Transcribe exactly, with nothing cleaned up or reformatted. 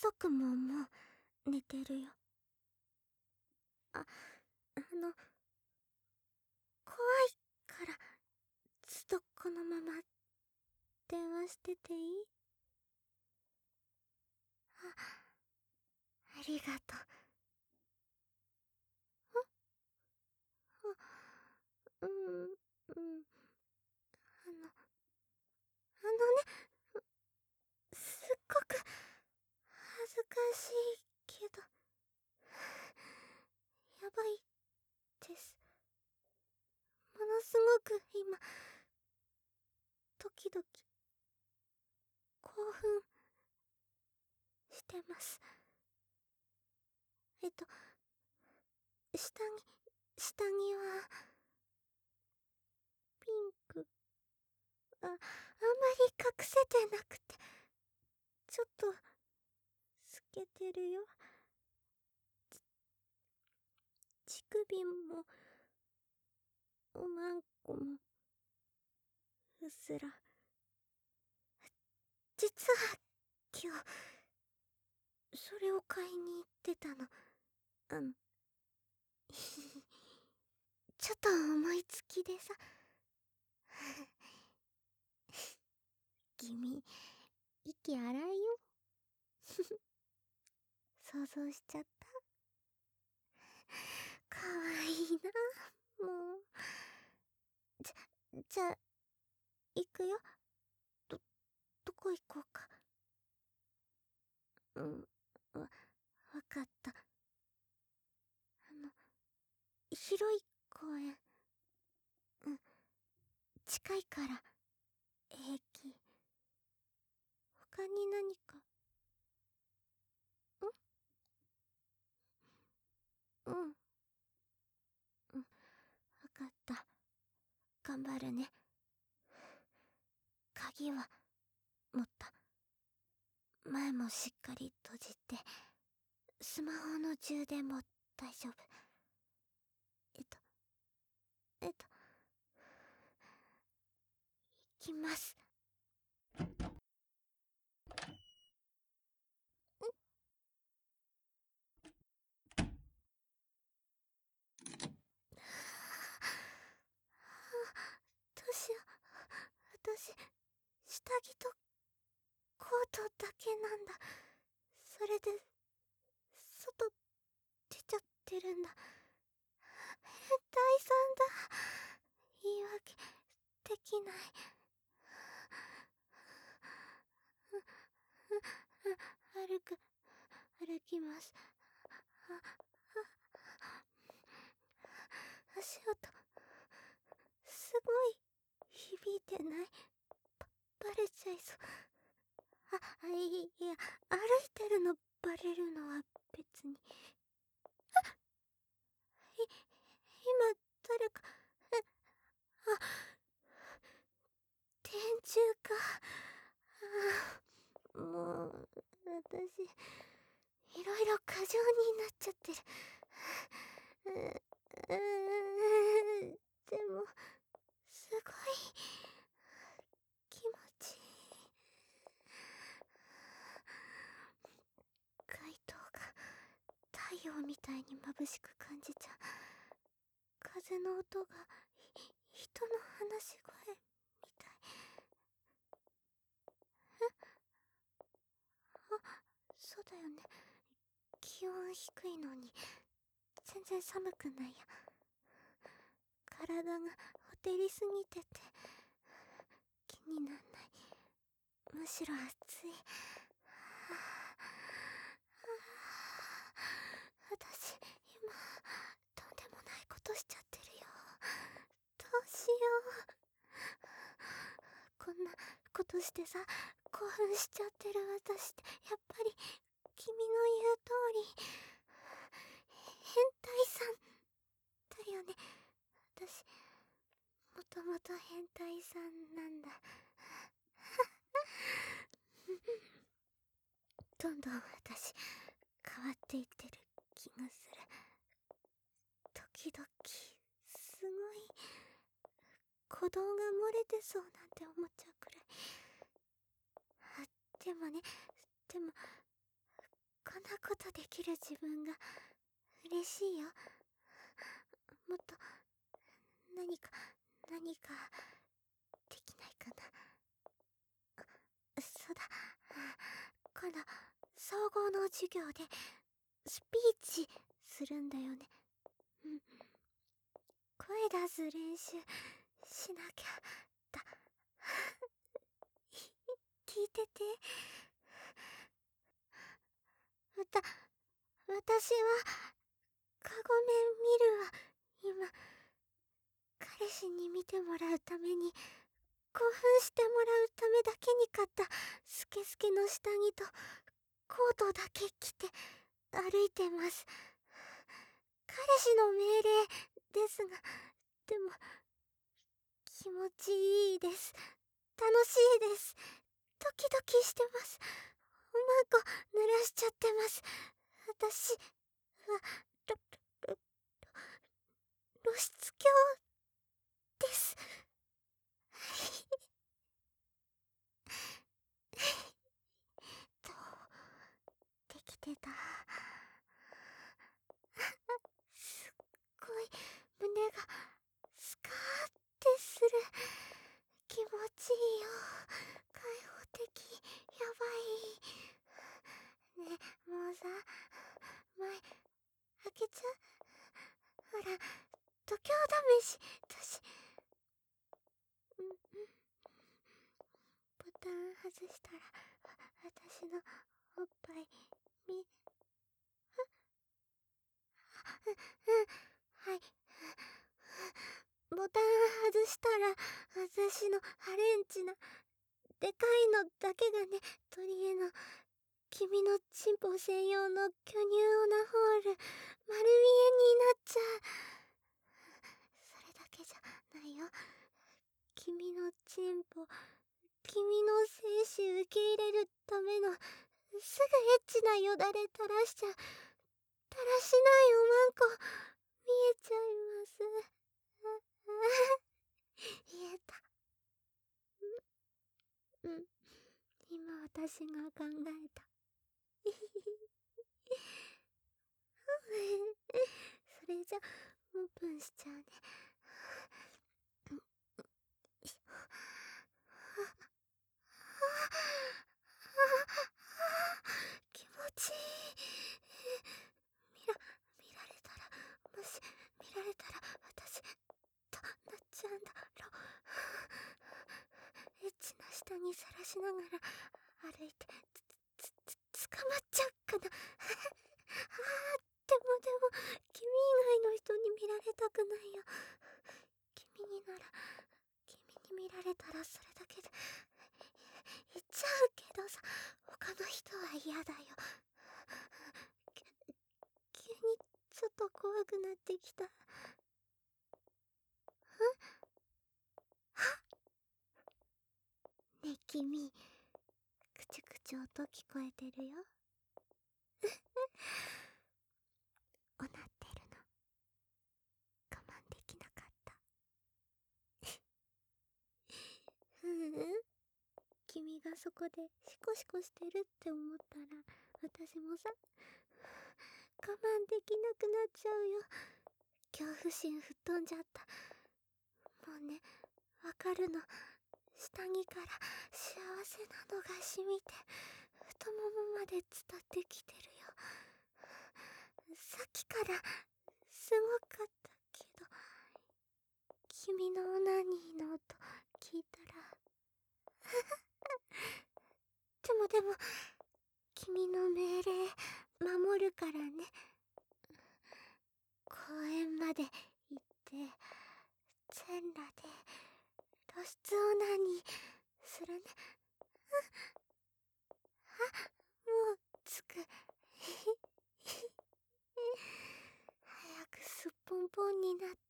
族ももう寝てるよ。あ、あの、怖いからずっとこのまま電話してていい？あ、ありがとう。あ、うん、うん。あの、あのね、すっごく恥ずかしいけど、やばいです。ものすごく今、ドキドキ、興奮してます。えっと、下着、下着は、ピンク、あ、あんまり隠せてなくて、ちょっと、透けてるよ。乳首も、おまんこも、うっすら。実は、今日、それを買いに行ってたの。あの、ちょっと思いつきでさ。君、息荒いよ。想像しちゃった。かわいいな、もう。じゃ、じゃあ、行くよ。ど、どこ行こうか。うん、わ、わかった。あの、広い公園。うん、近いから、平気。他に何か。んうん。うん、わかった。頑張るね。鍵は、持った。前もしっかり閉じて、スマホの充電も大丈夫。えっと、えっと、行きます。どうしよう。私、下着とコートだけなんだ。それで、外出ちゃってるんだ。変態さんだ。言い訳できない。歩く、歩きます。足音、すごい響いてない？ば、バレちゃいそう。あ、あ、いいや、歩いてるのバレるのは別に。い、今、誰か、え、あ、電柱か。あ、もう、私、いろいろ過剰になっちゃってる。う、うーでも、すごい、気持ちいい。街灯が太陽みたいに眩しく感じちゃう。風の音が人の話し声みたい。え、あ、そうだよね。気温低いのに全然寒くないや。体がほてりすぎてて気になんない。むしろ暑い。はあ、私今とんでもないことしちゃってるよ。どうしよう。こんなことしてさ、興奮しちゃってる私ってやっぱり君の言う通り変態さんだよね。私もともと変態さんなんだ。どんどん私変わっていってる気がする。時々すごい鼓動が漏れてそうなんて思っちゃうくらい。あ、でもね、でもこんなことできる自分が嬉しいよ。もっと何か何かできないかな。そうだ、今度総合の授業でスピーチするんだよね。うん、声出す練習しなきゃだ。聞いてて。わた、私はカゴメン見るわ。今、彼氏に見てもらうために、興奮してもらうためだけに買ったスケスケの下着とコートだけ着て歩いてます。彼氏の命令ですが、でも気持ちいいです。楽しいです。ドキドキしてます。おまんこ濡らしちゃってます。私はロロ露出狂です。どうできてた？すっごい胸がスカーってする。気持ちいいよ。開放的。やばい。ね、もうさ、前開けちゃう？ほら、度胸試しだし。うんうん。ボタン外したら私のおっぱい見、うん、はい。ボタン外したら私のハレンチなでかいのだけがね、取り柄の君のチンポ専用の巨乳オナホール丸見えになっちゃう。それだけじゃないよ。君のチンポ、君の精子受け入れるためのすぐエッチなよだれ垂らしちゃう。だらしないおまんこ見えちゃいます。言えた。うん、今私が考えた。それじゃオープンしちゃうね。気持ちいい。見ら、見られたら、もし見られたら私どうなっちゃうんだろう。エッチな下にさらしながら歩いてつ、つ、つ、捕まっちゃうかな。あー、でもでも君以外の人に見られたくないよ。君になら、君に見られたらそれだけで言っちゃうけどさ、他の人は嫌だよ。急にちょっと怖くなってきた。ん？ねえ君、くちゅくちゅ音聞こえてるよ。おなってるの我慢できなかった。ううん、君がそこでシコシコしてるって思ったら私もさ、我慢できなくなっちゃうよ。恐怖心吹っ飛んじゃった。もうね、わかるの。下着から幸せなのが染みて太ももまで伝ってきてるよ。さっきからすごかったけど、君のオナニーの音聞いたらでもでも君の命令守るからね。公園まで行って全裸で露出オナニーするね。あ、もう着く。早くすっぽんぽんになっ